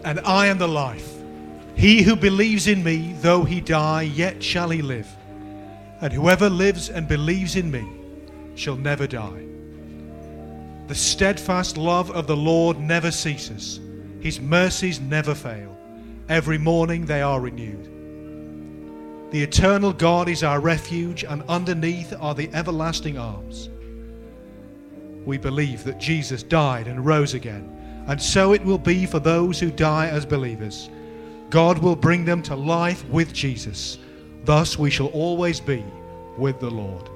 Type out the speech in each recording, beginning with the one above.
and I am the life. He who believes in me, though he die, yet shall he live. And whoever lives and believes in me shall never die. The steadfast love of the Lord never ceases. His mercies never fail. Every morning they are renewed. The eternal God is our refuge, and underneath are the everlasting arms. We believe that Jesus died and rose again, and so it will be for those who die as believers. God will bring them to life with Jesus. Thus we shall always be with the Lord.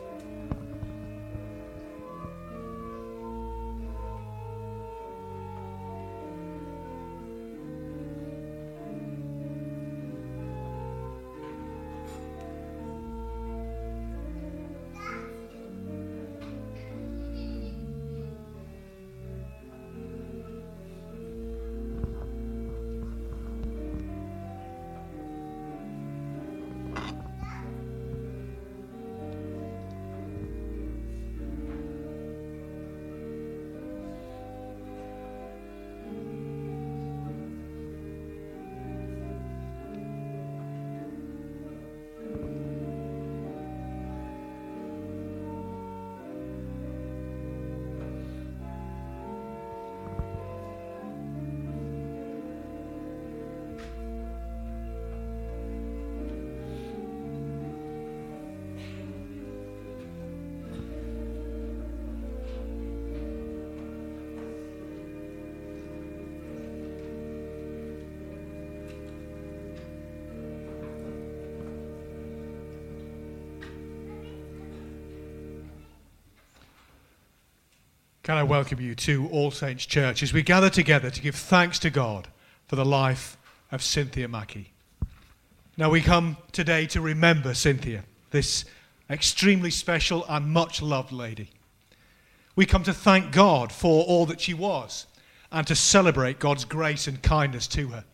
Can I welcome you to All Saints Church as we gather together to give thanks to God for the life of Cynthia Mackie. Now we come today to remember Cynthia, this extremely special and much loved lady. We come to thank God for all that she was and to celebrate God's grace and kindness to her.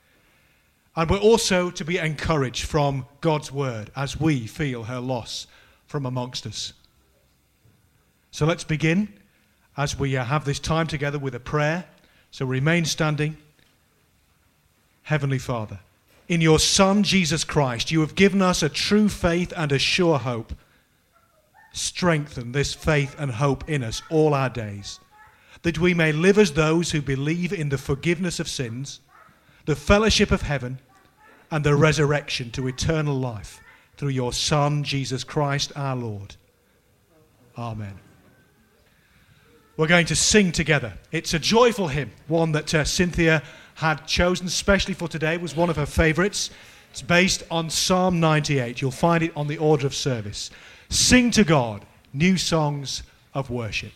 And we're also to be encouraged from God's word as we feel her loss from amongst us. So let's begin as we have this time together with a prayer. So remain standing. Heavenly Father, in your Son, Jesus Christ, you have given us a true faith and a sure hope. Strengthen this faith and hope in us all our days, that we may live as those who believe in the forgiveness of sins, the fellowship of heaven, and the resurrection to eternal life through your Son, Jesus Christ, our Lord. Amen. We're going to sing together. It's a joyful hymn, one that Cynthia had chosen specially for today. It was one of her favorites. It's based on Psalm 98. You'll find it on the order of service. Sing to God, new songs of worship.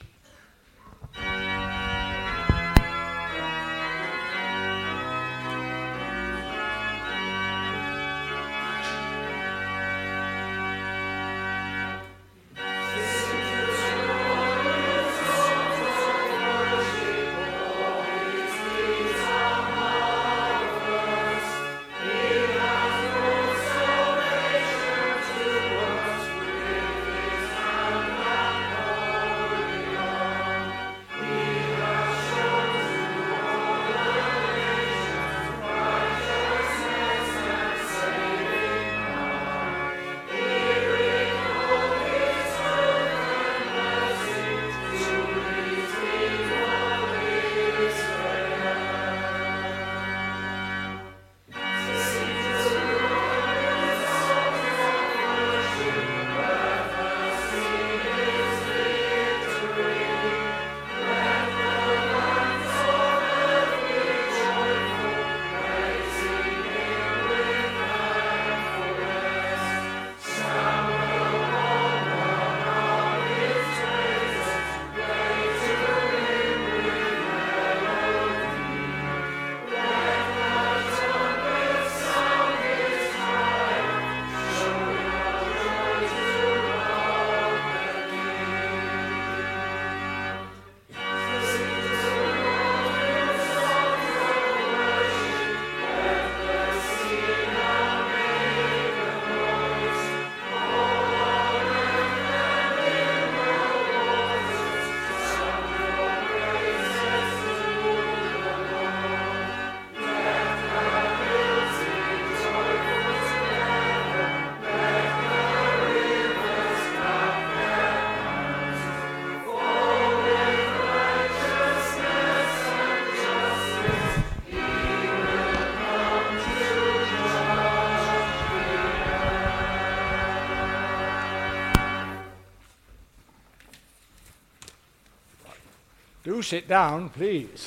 Do sit down, please.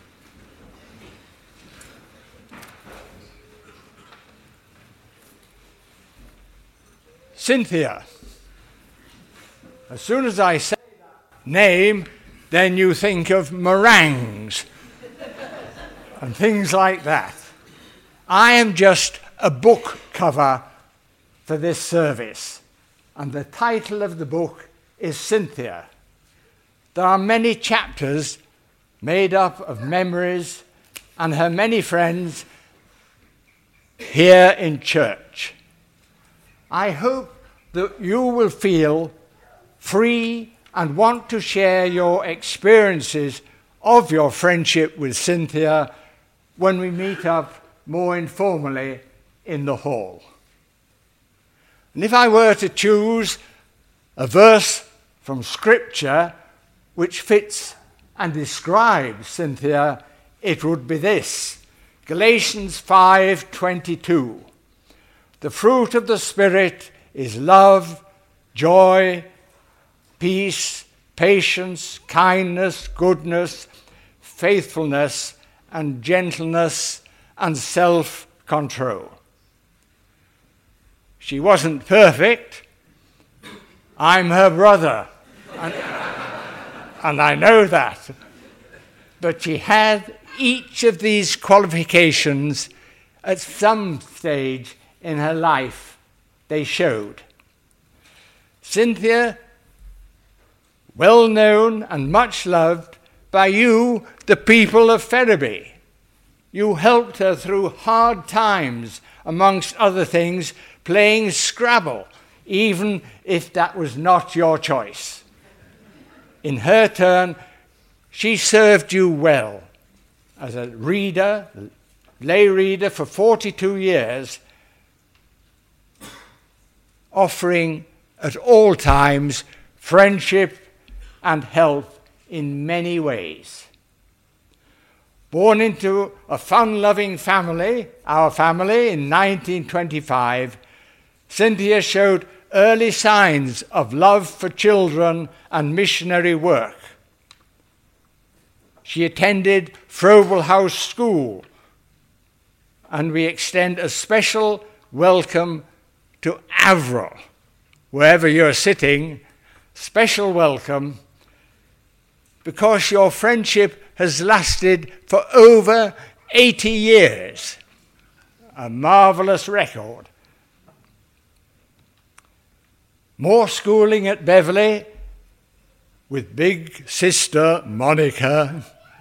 Cynthia. As soon as I say that name, then you think of meringues and things like that. I am just a book cover for this service, and the title of the book is Cynthia. There are many chapters made up of memories and her many friends here in church. I hope that you will feel free and want to share your experiences of your friendship with Cynthia when we meet up more informally in the hall. And if I were to choose a verse from Scripture which fits and describes Cynthia, it would be this: Galatians 5:22. The fruit of the Spirit is love, joy, peace, patience, kindness, goodness, faithfulness, and gentleness, and self-control. She wasn't perfect. I'm her brother, and I know that. But she had each of these qualifications at some stage in her life. They showed. Cynthia, well known and much loved by you, the people of Ferriby. You helped her through hard times, amongst other things, playing Scrabble, even if that was not your choice. In her turn, she served you well as a reader, lay reader for 42 years, offering at all times friendship and help in many ways. Born into a fun-loving family, our family, in 1925, Cynthia showed early signs of love for children and missionary work. She attended Frobel House School, and we extend a special welcome to Avril. Wherever you're sitting, special welcome, because your friendship has lasted for over 80 years. A marvelous record. More schooling at Beverley with big sister Monica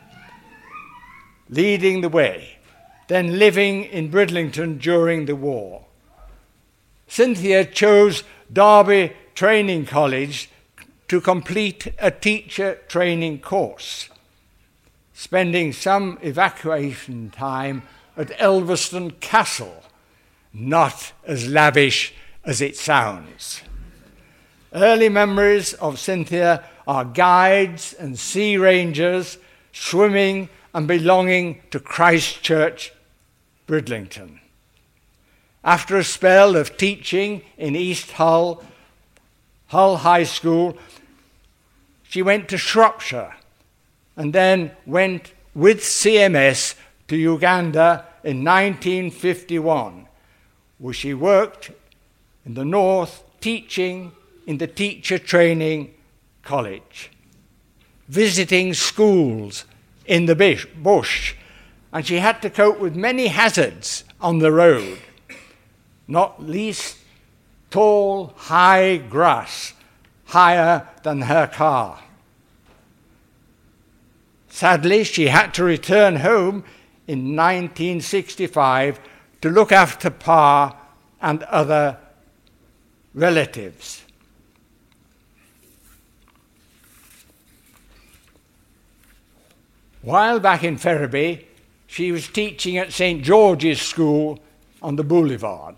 leading the way, then living in Bridlington during the war. Cynthia chose Derby Training College to complete a teacher training course, spending some evacuation time at Elverston Castle, not as lavish as it sounds. Early memories of Cynthia are guides and sea rangers, swimming and belonging to Christ Church, Bridlington. After a spell of teaching in East Hull High School, she went to Shropshire and then went with CMS to Uganda in 1951, where she worked in the north teaching in the teacher training college, visiting schools in the bush, and she had to cope with many hazards on the road, not least tall, high grass, higher than her car. Sadly, she had to return home in 1965 to look after Pa and other relatives. While back in Ferriby, she was teaching at St. George's School on the boulevard.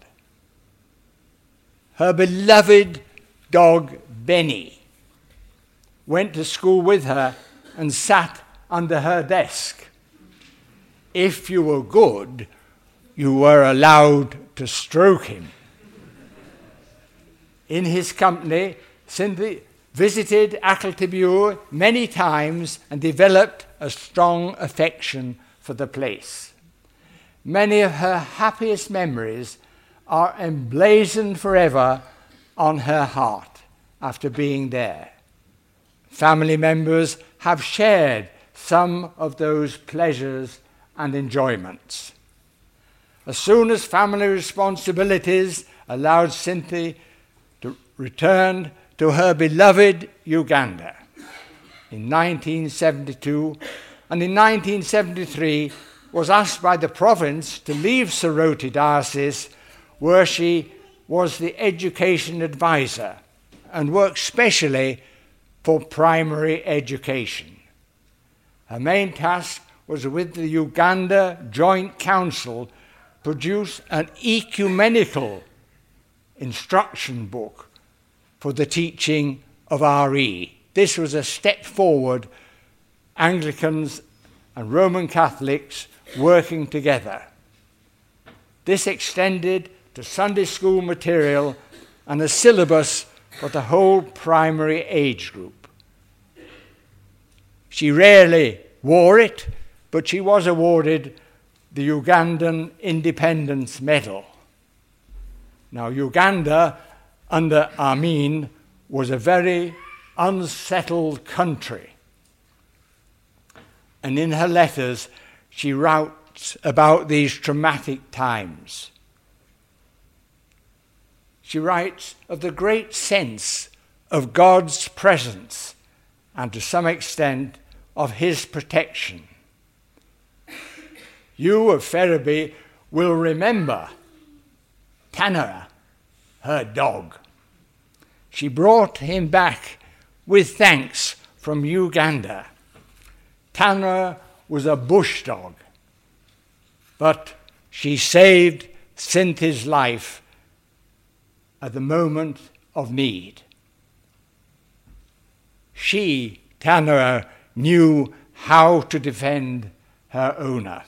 Her beloved dog, Benny, went to school with her and sat under her desk. If you were good, you were allowed to stroke him. In his company, Cynthia visited Akeltibur many times and developed a strong affection for the place. Many of her happiest memories are emblazoned forever on her heart after being there. Family members have shared some of those pleasures and enjoyments. As soon as family responsibilities allowed Cynthia to return to her beloved Uganda in 1972, and in 1973 was asked by the province to leave Soroti Diocese, where she was the education advisor and worked specially for primary education. Her main task was with the Uganda Joint Council produce an ecumenical instruction book for the teaching of RE. This was a step forward, Anglicans and Roman Catholics working together. This extended to Sunday school material and a syllabus for the whole primary age group. She rarely wore it, but she was awarded the Ugandan Independence Medal. Now, Uganda, under Amin, was a very unsettled country. And in her letters, she writes about these traumatic times. She writes of the great sense of God's presence and, to some extent, of his protection. You of Ferriby will remember Tanara, her dog. She brought him back with thanks from Uganda. Tanara was a bush dog, but she saved Cynthia's life at the moment of need. She, Tanara, knew how to defend her owner.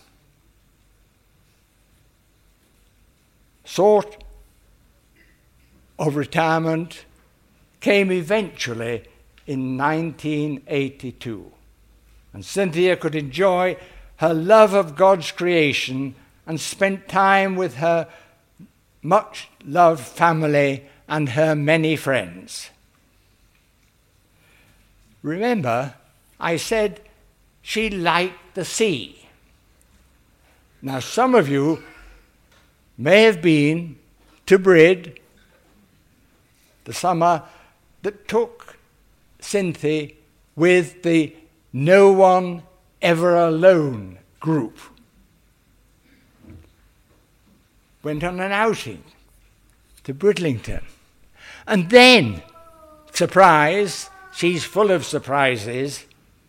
Sort of retirement came eventually in 1982, and Cynthia could enjoy her love of God's creation and spent time with her much-loved family and her many friends. Remember, I said she liked the sea. Now, some of you may have been to Brid the summer that took Cynthia with the No One Ever Alone group. Went on an outing to Bridlington. And then, surprise, she's full of surprises,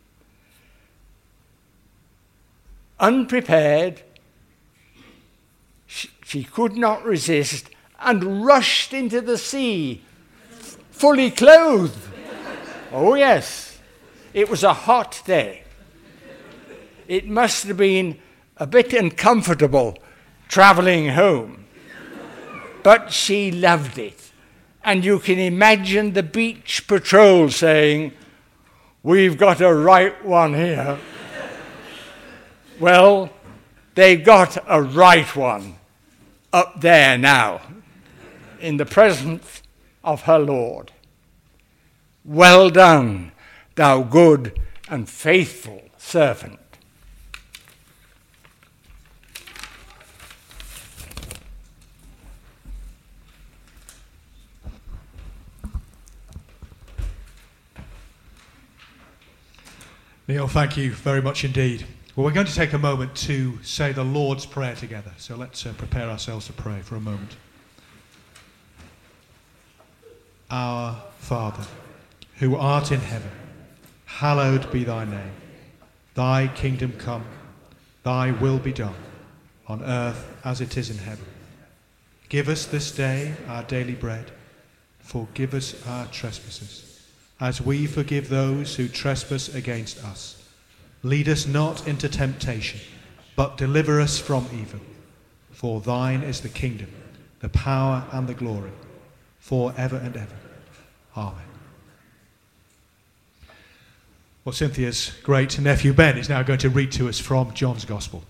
unprepared, she could not resist and rushed into the sea, fully clothed. Oh yes, it was a hot day. It must have been a bit uncomfortable traveling home, but she loved it. And you can imagine the beach patrol saying, "We've got a right one here." Well, they got a right one up there now, in the presence of her Lord. Well done, thou good and faithful servant. Neil, thank you very much indeed. Well, we're going to take a moment to say the Lord's Prayer together. So let's prepare ourselves to pray for a moment. Our Father, who art in heaven, hallowed be thy name. Thy kingdom come, thy will be done, on earth as it is in heaven. Give us this day our daily bread. Forgive us our trespasses, as we forgive those who trespass against us. Lead us not into temptation, but deliver us from evil. For thine is the kingdom, the power and the glory, for ever and ever. Amen. Well, Cynthia's great nephew Ben is now going to read to us from John's Gospel.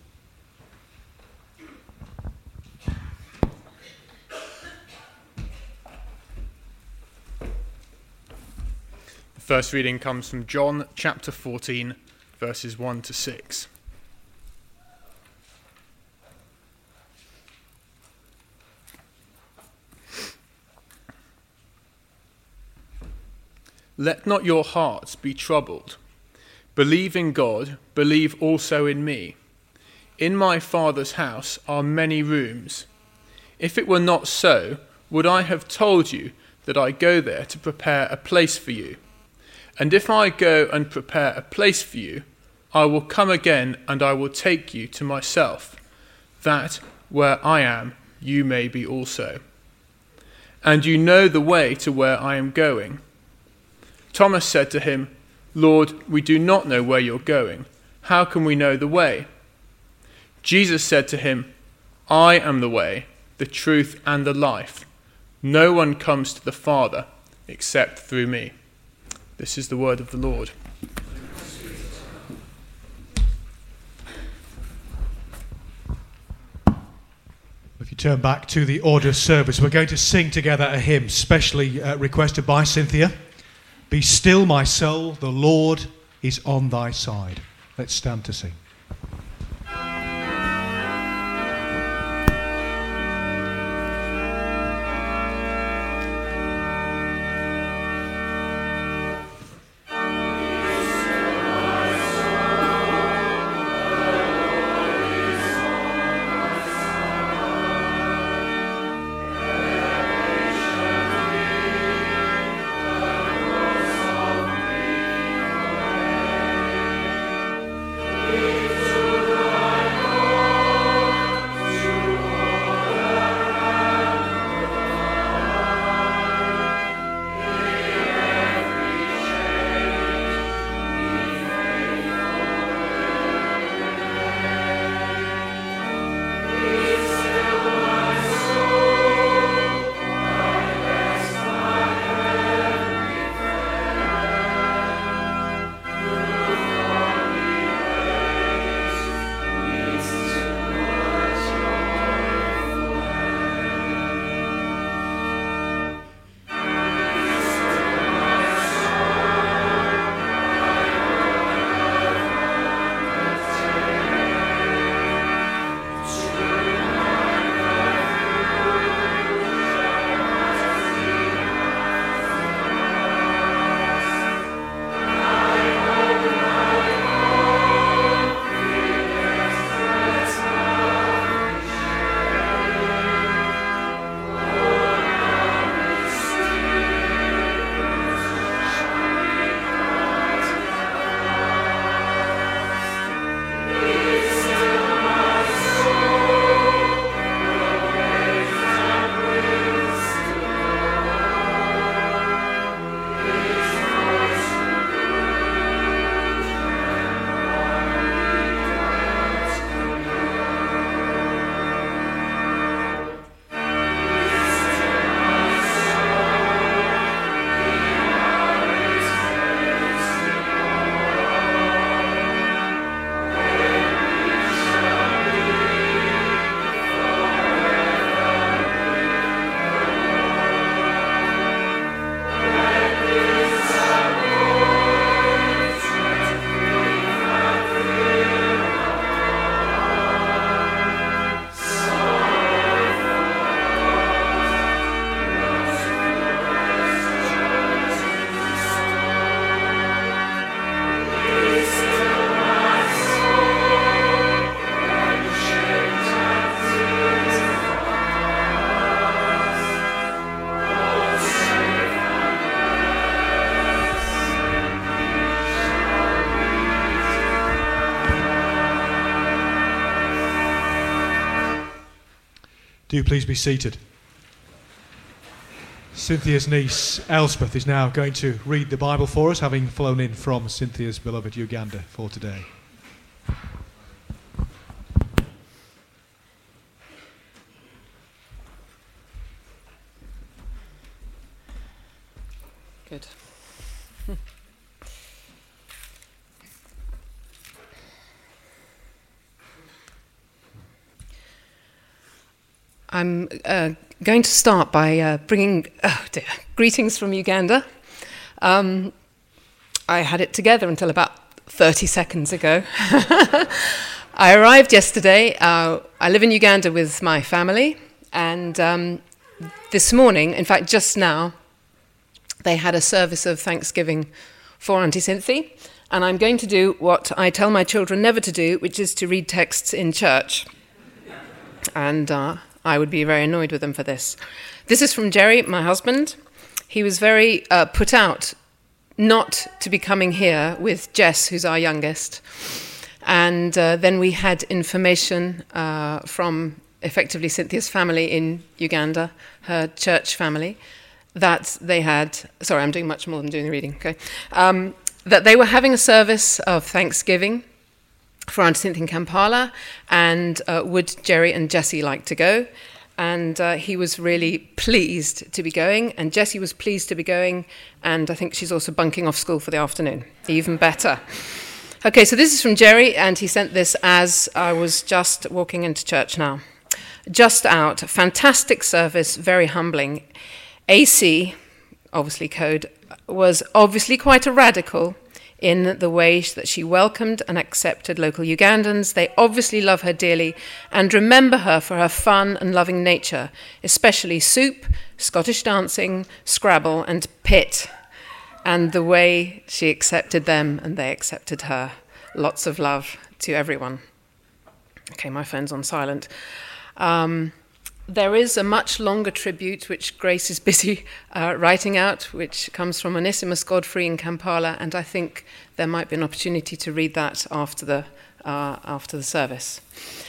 The first reading comes from John chapter 14, verses 1 to 6. Let not your hearts be troubled. Believe in God, believe also in me. In my Father's house are many rooms. If it were not so, would I have told you that I go there to prepare a place for you? And if I go and prepare a place for you, I will come again and I will take you to myself, that where I am, you may be also. And you know the way to where I am going. Thomas said to him, Lord, we do not know where you're going. How can we know the way? Jesus said to him, I am the way, the truth, and the life. No one comes to the Father except through me. This is the word of the Lord. If you turn back to the order of service, we're going to sing together a hymn specially requested by Cynthia. Be still, my soul, the Lord is on thy side. Let's stand to sing. Do please be seated. Cynthia's niece, Elspeth, is now going to read the Bible for us, having flown in from Cynthia's beloved Uganda for today. Good. I'm going to start by bringing greetings from Uganda. I had it together until about 30 seconds ago. I arrived yesterday. I live in Uganda with my family, and this morning, in fact just now, they had a service of Thanksgiving for Auntie Cynthia, and I'm going to do what I tell my children never to do, which is to read texts in church. And I would be very annoyed with them for this. This is from Jerry, my husband. He was very put out not to be coming here with Jess, who's our youngest. And then we had information from effectively Cynthia's family in Uganda, her church family, that they had, sorry, I'm doing much more than doing the reading, okay, that they were having a service of Thanksgiving for Auntie Cynthia in Kampala, and would Jerry and Jessie like to go? And he was really pleased to be going, and Jessie was pleased to be going, and I think she's also bunking off school for the afternoon. Even better. Okay, so this is from Jerry, and he sent this as I was just walking into church now. Just out, fantastic service, very humbling. AC, obviously code, was obviously quite a radical in the way that she welcomed and accepted local Ugandans. They obviously love her dearly and remember her for her fun and loving nature, especially soup, Scottish dancing, Scrabble, and pit, and the way she accepted them and they accepted her. Lots of love to everyone. Okay, my phone's on silent. There is a much longer tribute, which Grace is busy writing out, which comes from Onesimus Godfrey in Kampala, and I think there might be an opportunity to read that after the service.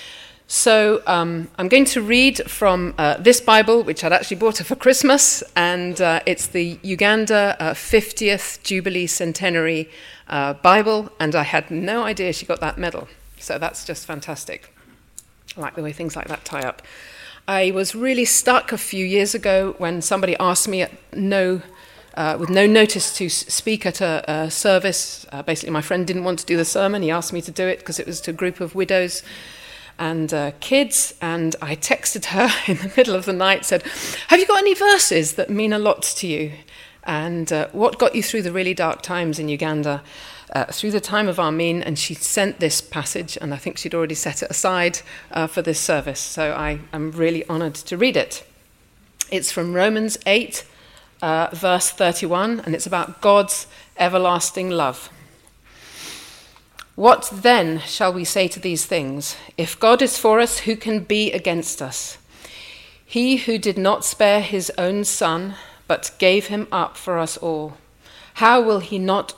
So I'm going to read from this Bible, which I'd actually bought her for Christmas, and it's the Uganda 50th Jubilee Centenary Bible, and I had no idea she got that medal, so that's just fantastic. I like the way things like that tie up. I was really stuck a few years ago when somebody asked me with no notice to speak at a service. Basically, my friend didn't want to do the sermon. He asked me to do it because it was to a group of widows and kids. And I texted her in the middle of the night, said, "Have you got any verses that mean a lot to you? And what got you through the really dark times in Uganda? Through the time of Amin," and she sent this passage, and I think she'd already set it aside for this service, so I am really honoured to read it. It's from Romans 8, verse 31, and it's about God's everlasting love. "What then shall we say to these things? If God is for us, who can be against us? He who did not spare his own son, but gave him up for us all, how will he not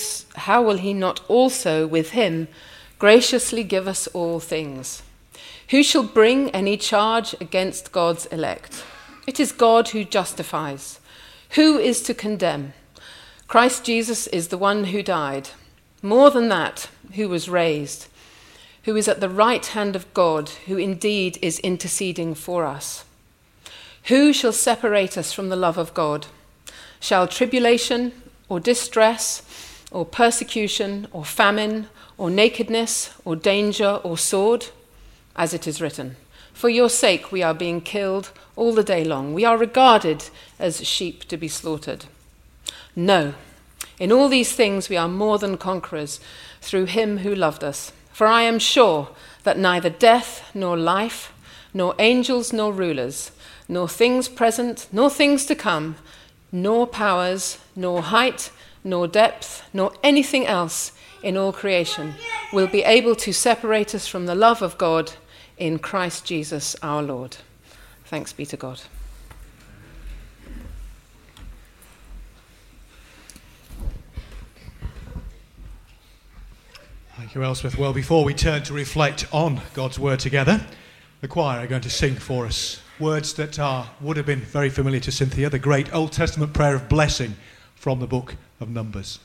also with him graciously give us all things? Who shall bring any charge against God's elect? It is God who justifies. Who is to condemn? Christ Jesus is the one who died. More than that, who was raised, who is at the right hand of God, who indeed is interceding for us. Who shall separate us from the love of God? Shall tribulation, or distress, or persecution, or famine, or nakedness, or danger, or sword? As it is written, for your sake we are being killed all the day long. We are regarded as sheep to be slaughtered. No, in all these things we are more than conquerors through him who loved us. For I am sure that neither death nor life, nor angels nor rulers, nor things present, nor things to come, nor powers, nor height, nor depth, nor anything else in all creation will be able to separate us from the love of God in Christ Jesus our Lord. Thanks be to God. Thank you, Elspeth. Well, before we turn to reflect on God's word together, the choir are going to sing for us words that would have been very familiar to Cynthia, the great Old Testament prayer of blessing from the book of Numbers.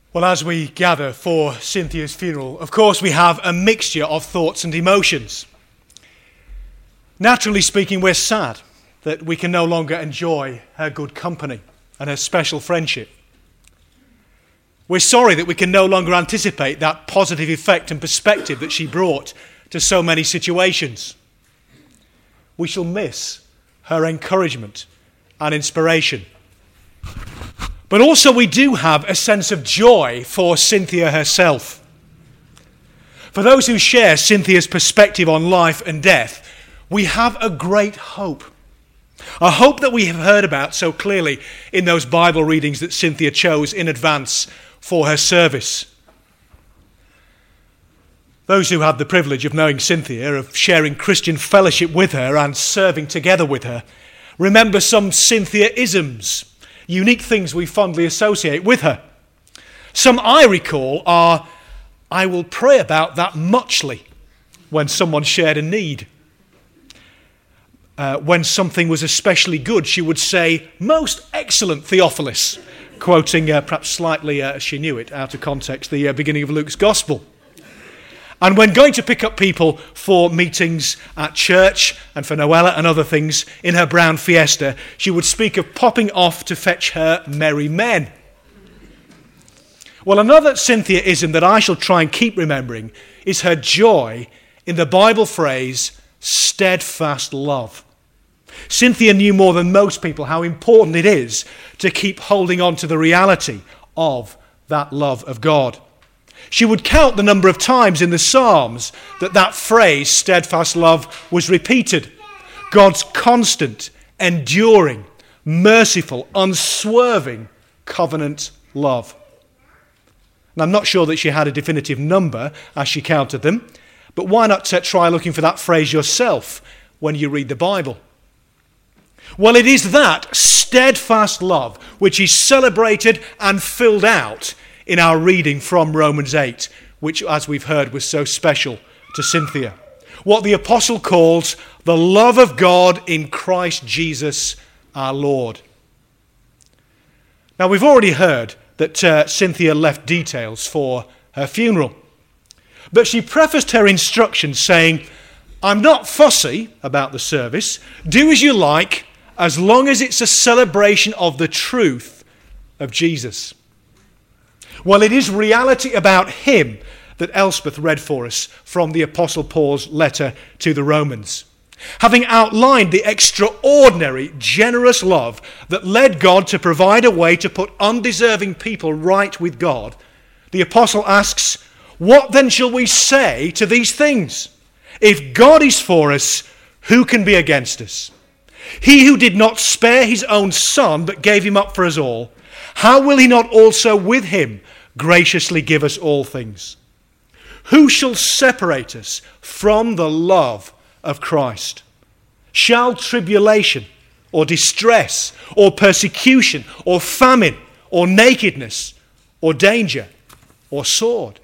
Well, as we gather for Cynthia's funeral, of course we have a mixture of thoughts and emotions. Naturally speaking, we're sad that we can no longer enjoy her good company and her special friendship. We're sorry that we can no longer anticipate that positive effect and perspective that she brought to so many situations. We shall miss her encouragement and inspiration. But also we do have a sense of joy for Cynthia herself. For those who share Cynthia's perspective on life and death, we have a great hope. A hope that we have heard about so clearly in those Bible readings that Cynthia chose in advance for her service. Those who had the privilege of knowing Cynthia, of sharing Christian fellowship with her and serving together with her, remember some Cynthia-isms, unique things we fondly associate with her. Some I recall are, "I will pray about that muchly," when someone shared a need. When something was especially good, she would say, "Most excellent, Theophilus," quoting, perhaps slightly as she knew it, out of context, the beginning of Luke's Gospel. And when going to pick up people for meetings at church and for Noella and other things in her brown Fiesta, she would speak of popping off to fetch her merry men. Well, another Cynthia-ism that I shall try and keep remembering is her joy in the Bible phrase, steadfast love. Cynthia knew more than most people how important it is to keep holding on to the reality of that love of God. She would count the number of times in the Psalms that phrase, steadfast love, was repeated. God's constant, enduring, merciful, unswerving covenant love. And I'm not sure that she had a definitive number as she counted them, but why not try looking for that phrase yourself when you read the Bible? Well, it is that steadfast love which is celebrated and filled out in our reading from Romans 8, which, as we've heard, was so special to Cynthia. What the apostle calls the love of God in Christ Jesus our Lord. Now, we've already heard that Cynthia left details for her funeral. But she prefaced her instructions saying, "I'm not fussy about the service. Do as you like, as long as it's a celebration of the truth of Jesus." Well, it is reality about him that Elspeth read for us from the Apostle Paul's letter to the Romans. Having outlined the extraordinary, generous love that led God to provide a way to put undeserving people right with God, the apostle asks, "What then shall we say to these things? If God is for us, who can be against us? He who did not spare his own son, but gave him up for us all, how will he not also with him graciously give us all things? Who shall separate us from the love of Christ? Shall tribulation or distress or persecution or famine or nakedness or danger or sword?"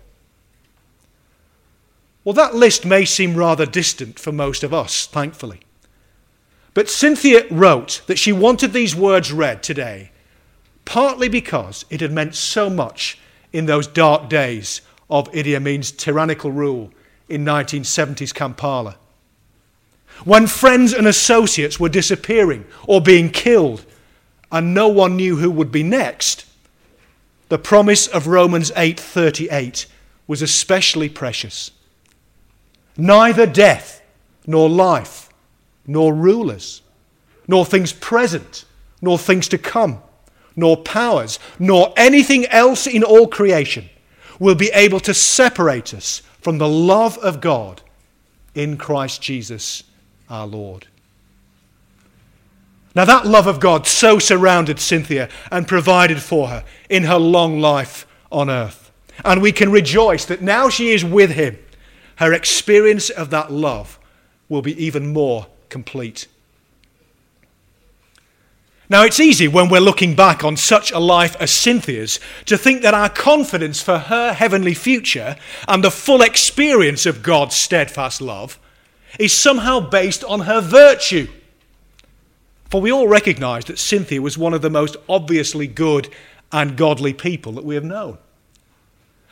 Well, that list may seem rather distant for most of us, thankfully. But Cynthia wrote that she wanted these words read today, partly because it had meant so much in those dark days of Idi Amin's tyrannical rule in 1970s Kampala. When friends and associates were disappearing or being killed and no one knew who would be next, the promise of Romans 8:38 was especially precious. Neither death, nor life, nor rulers, nor things present, nor things to come, nor powers, nor anything else in all creation will be able to separate us from the love of God in Christ Jesus our Lord. Now that love of God so surrounded Cynthia and provided for her in her long life on earth. And we can rejoice that now she is with him, her experience of that love will be even more complete. Now, it's easy when we're looking back on such a life as Cynthia's to think that our confidence for her heavenly future and the full experience of God's steadfast love is somehow based on her virtue. For we all recognise that Cynthia was one of the most obviously good and godly people that we have known.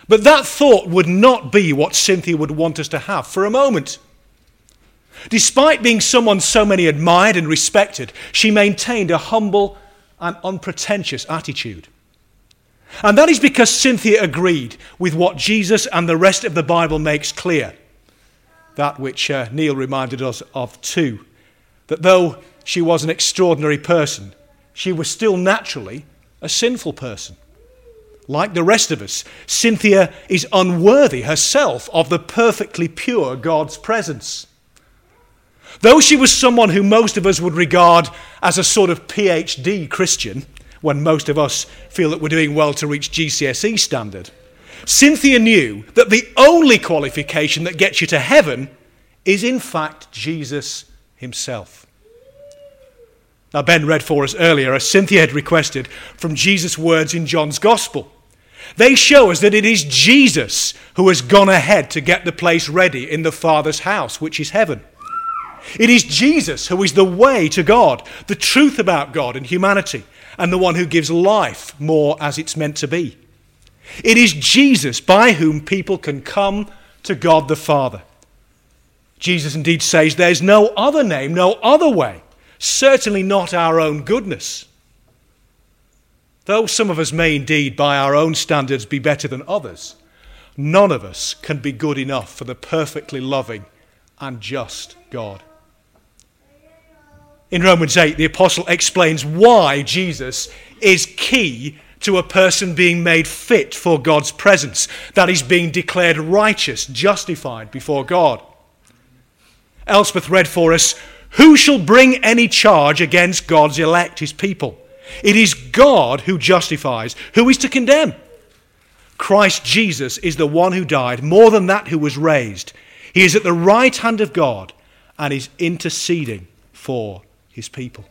But that thought would not be what Cynthia would want us to have for a moment. Despite being someone so many admired and respected, she maintained a humble and unpretentious attitude. And that is because Cynthia agreed with what Jesus and the rest of the Bible makes clear. That which Neil reminded us of too. That though she was an extraordinary person, she was still naturally a sinful person. Like the rest of us, Cynthia is unworthy herself of the perfectly pure God's presence. Though she was someone who most of us would regard as a sort of PhD Christian, when most of us feel that we're doing well to reach GCSE standard, Cynthia knew that the only qualification that gets you to heaven is in fact Jesus himself. Now Ben read for us earlier, as Cynthia had requested, from Jesus' words in John's Gospel. They show us that it is Jesus who has gone ahead to get the place ready in the Father's house, which is heaven. It is Jesus who is the way to God, the truth about God and humanity, and the one who gives life more as it's meant to be. It is Jesus by whom people can come to God the Father. Jesus indeed says there's no other name, no other way, certainly not our own goodness. Though some of us may indeed by our own standards be better than others, none of us can be good enough for the perfectly loving and just God. In Romans 8, the apostle explains why Jesus is key to a person being made fit for God's presence, that is, being declared righteous, justified before God. Elspeth read for us, "Who shall bring any charge against God's elect, his people? It is God who justifies. Who is to condemn? Christ Jesus is the one who died, more than that, who was raised. He is at the right hand of God and is interceding for his people."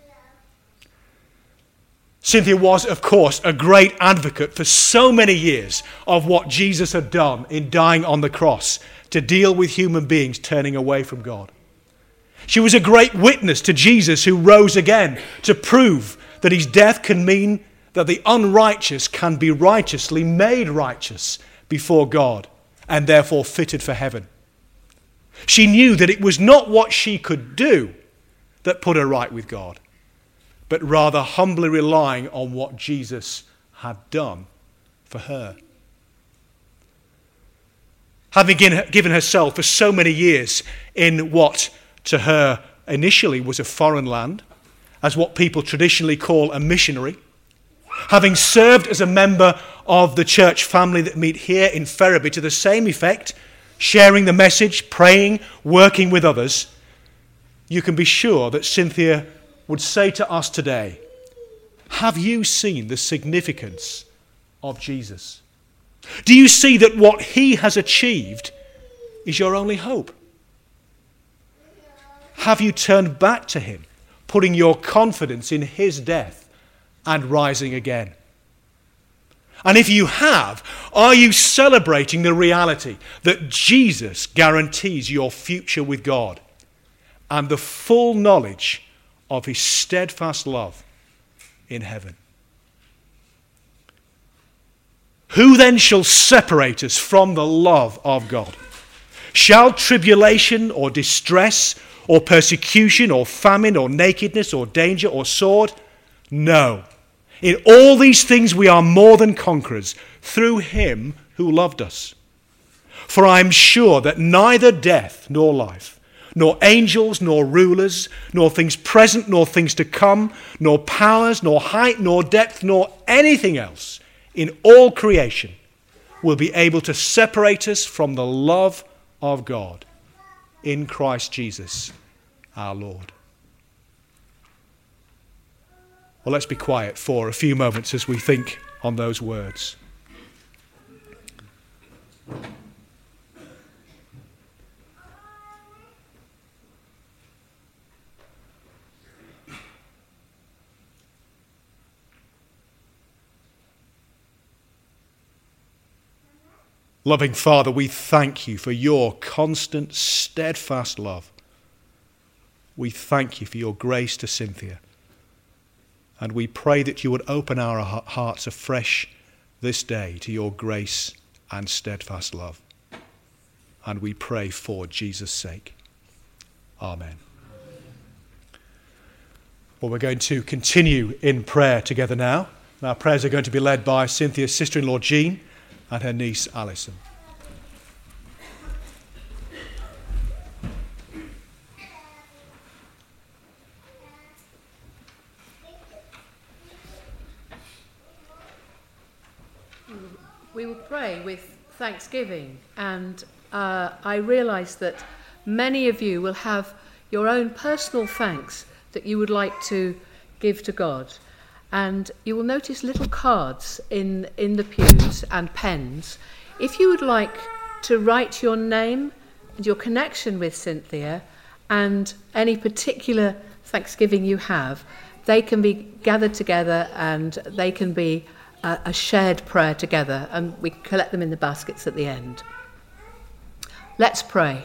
Cynthia was, of course, a great advocate for so many years of what Jesus had done in dying on the cross to deal with human beings turning away from God. She was a great witness to Jesus who rose again to prove that his death can mean that the unrighteous can be righteously made righteous before God and therefore fitted for heaven. She knew that it was not what she could do that put her right with God, but rather humbly relying on what Jesus had done for her. Having given herself for so many years in what to her initially was a foreign land, as what people traditionally call a missionary, having served as a member of the church family that meet here in Ferriby to the same effect, sharing the message, praying, working with others, you can be sure that Cynthia would say to us today, have you seen the significance of Jesus? Do you see that what he has achieved is your only hope? Have you turned back to him, putting your confidence in his death and rising again? And if you have, are you celebrating the reality that Jesus guarantees your future with God and the full knowledge of his steadfast love in heaven? Who then shall separate us from the love of God? Shall tribulation or distress or persecution or famine or nakedness or danger or sword? No. In all these things we are more than conquerors through him who loved us. For I am sure that neither death nor life, nor angels nor rulers, nor things present nor things to come, nor powers, nor height, nor depth, nor anything else in all creation will be able to separate us from the love of God in Christ Jesus our Lord. Well, let's be quiet for a few moments as we think on those words. Loving Father, we thank you for your constant, steadfast love. We thank you for your grace to Cynthia. And we pray that you would open our hearts afresh this day to your grace and steadfast love. And we pray for Jesus' sake. Amen. Well, we're going to continue in prayer together now. Our prayers are going to be led by Cynthia's sister-in-law Jean and her niece Alison. We will pray with thanksgiving, and I realise that many of you will have your own personal thanks that you would like to give to God. And you will notice little cards in the pews and pens. If you would like to write your name and your connection with Cynthia and any particular thanksgiving you have, they can be gathered together and they can be a shared prayer together, and we collect them in the baskets at the end. Let's pray.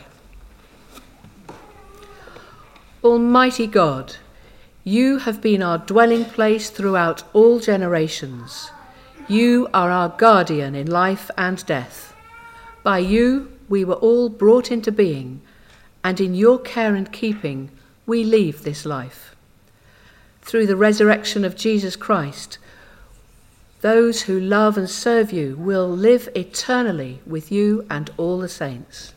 Almighty God, you have been our dwelling place throughout all generations. You are our guardian in life and death. By you we were all brought into being, and in your care and keeping we leave this life. Through the resurrection of Jesus Christ, those who love and serve you will live eternally with you and all the saints.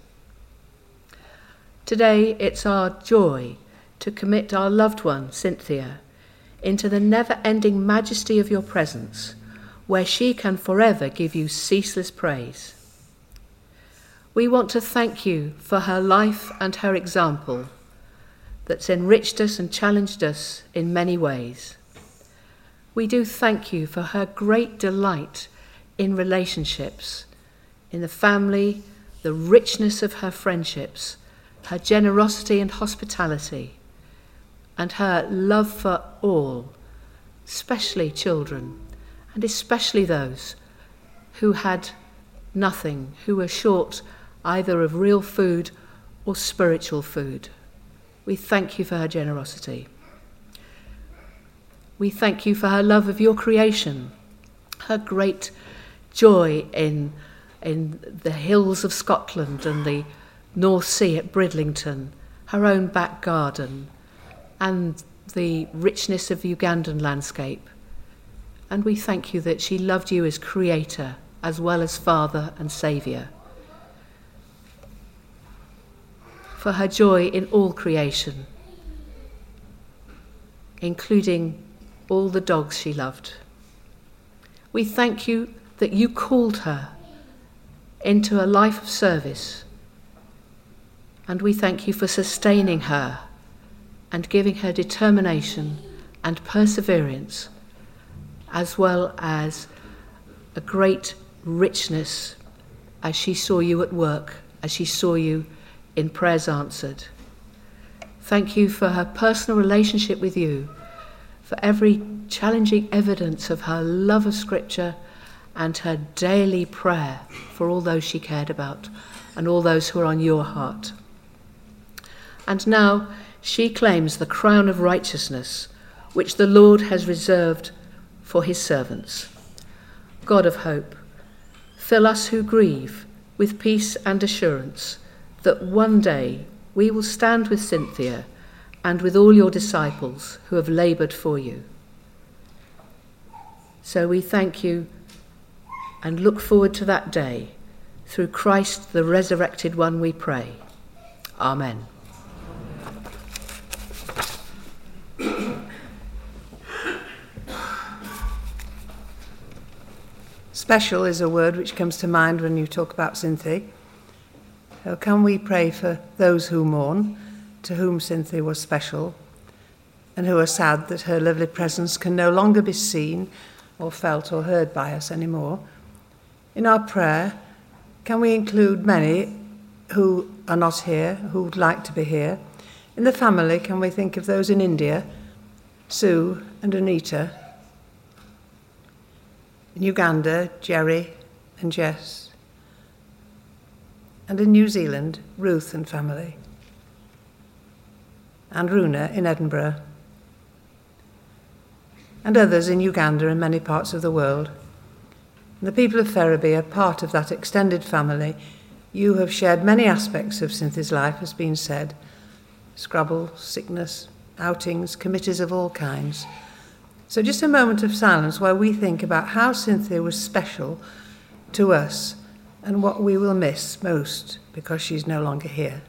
Today it's our joy to commit our loved one, Cynthia, into the never-ending majesty of your presence, where she can forever give you ceaseless praise. We want to thank you for her life and her example that's enriched us and challenged us in many ways. We do thank you for her great delight in relationships, in the family, the richness of her friendships, her generosity and hospitality, and her love for all, especially children, and especially those who had nothing, who were short either of real food or spiritual food. We thank you for her generosity. We thank you for her love of your creation, her great joy in the hills of Scotland and the North Sea at Bridlington, her own back garden, and the richness of the Ugandan landscape. And we thank you that she loved you as creator as well as father and saviour. For her joy in all creation, including all the dogs she loved. We thank you that you called her into a life of service, and we thank you for sustaining her and giving her determination and perseverance, as well as a great richness as she saw you at work, as she saw you in prayers answered. Thank you for her personal relationship with you, for every challenging evidence of her love of Scripture and her daily prayer for all those she cared about and all those who are on your heart. And now she claims the crown of righteousness, which the Lord has reserved for his servants. God of hope, fill us who grieve with peace and assurance that one day we will stand with Cynthia and with all your disciples who have laboured for you. So we thank you and look forward to that day. Through Christ, the resurrected one, we pray. Amen. Special is a word which comes to mind when you talk about Cynthia. So can we pray for those who mourn, to whom Cynthia was special, and who are sad that her lovely presence can no longer be seen or felt or heard by us anymore? In our prayer, can we include many who are not here, who would like to be here? In the family, can we think of those in India, Sue and Anita? In Uganda, Jerry and Jess. And in New Zealand, Ruth and family. And Runa in Edinburgh. And others in Uganda and many parts of the world. The people of Ferriby are part of that extended family. You have shared many aspects of Cynthia's life, has been said. Scrabble, sickness, outings, committees of all kinds. So just a moment of silence while we think about how Cynthia was special to us and what we will miss most because she's no longer here.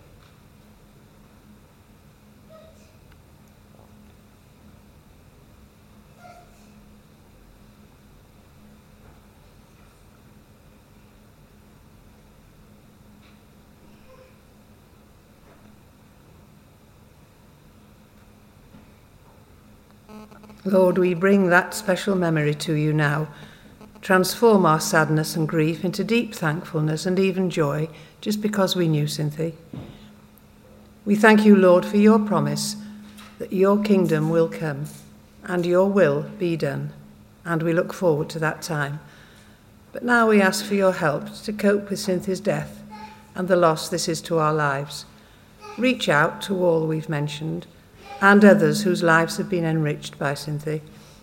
Lord, we bring that special memory to you now. Transform our sadness and grief into deep thankfulness and even joy, just because we knew Cynthia. We thank you, Lord, for your promise that your kingdom will come and your will be done, and we look forward to that time. But now we ask for your help to cope with Cynthia's death and the loss this is to our lives. Reach out to all we've mentioned, and others whose lives have been enriched by Cynthia.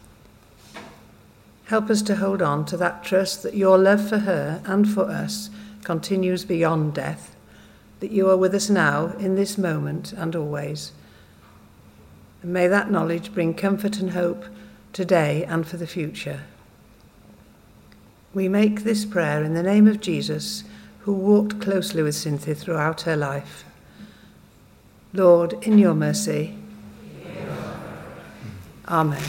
Help us to hold on to that trust that your love for her and for us continues beyond death, that you are with us now in this moment and always. And may that knowledge bring comfort and hope today and for the future. We make this prayer in the name of Jesus, who walked closely with Cynthia throughout her life. Lord, in your mercy, Amen.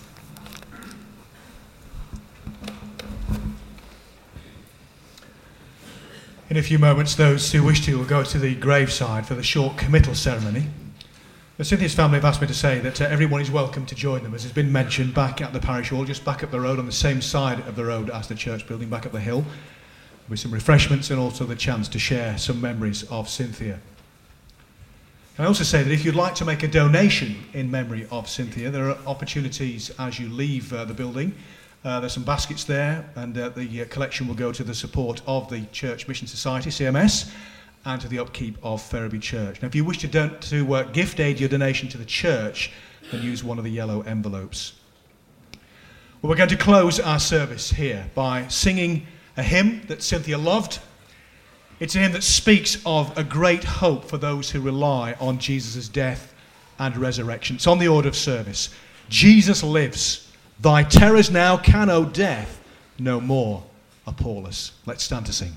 In a few moments, those who wish to will go to the graveside for the short committal ceremony. The Cynthia's family have asked me to say that everyone is welcome to join them, as has been mentioned, back at the parish hall, just back up the road on the same side of the road as the church building, back up the hill, with some refreshments and also the chance to share some memories of Cynthia. Can I also say that if you'd like to make a donation in memory of Cynthia, there are opportunities as you leave the building. There's some baskets there, and the collection will go to the support of the Church Mission Society, CMS, and to the upkeep of Ferriby Church. Now, if you wish to gift aid your donation to the church, then use one of the yellow envelopes. Well, we're going to close our service here by singing a hymn that Cynthia loved. It's a hymn that speaks of a great hope for those who rely on Jesus' death and resurrection. It's on the order of service. Jesus lives. Thy terrors now can, O death, no more appall us. Let's stand to sing.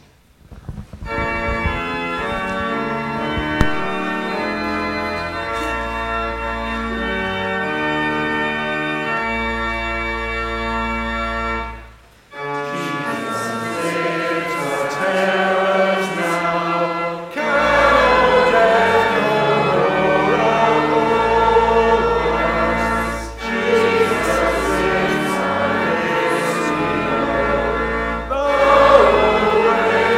Away.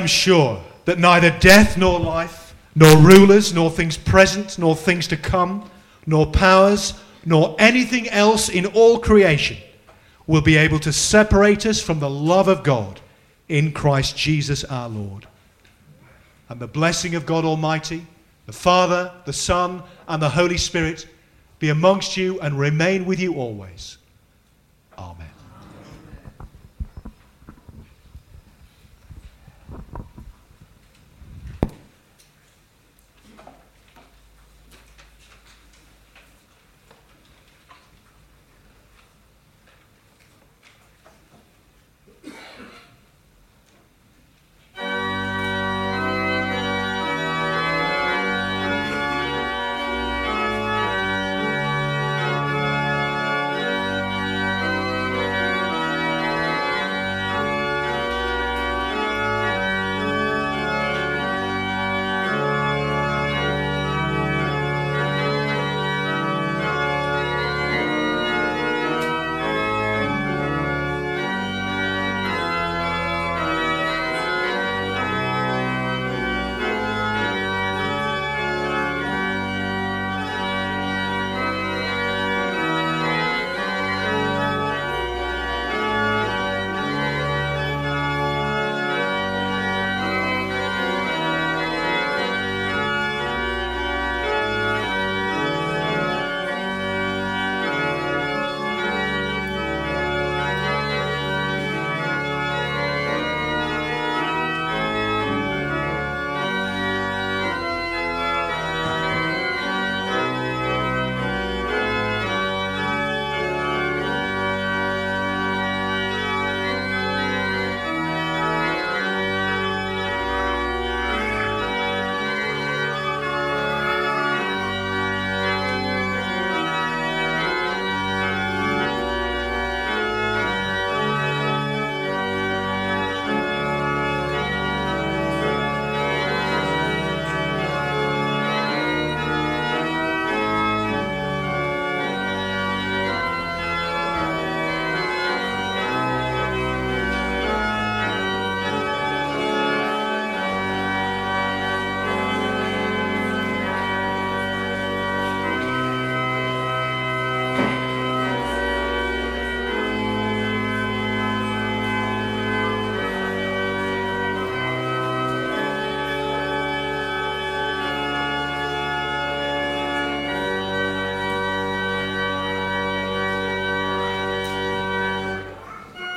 am sure that neither death nor life, nor rulers, nor things present, nor things to come, nor powers, nor anything else in all creation will be able to separate us from the love of God in Christ Jesus our Lord. And the blessing of God Almighty, the Father, the Son, and the Holy Spirit be amongst you and remain with you always. Amen.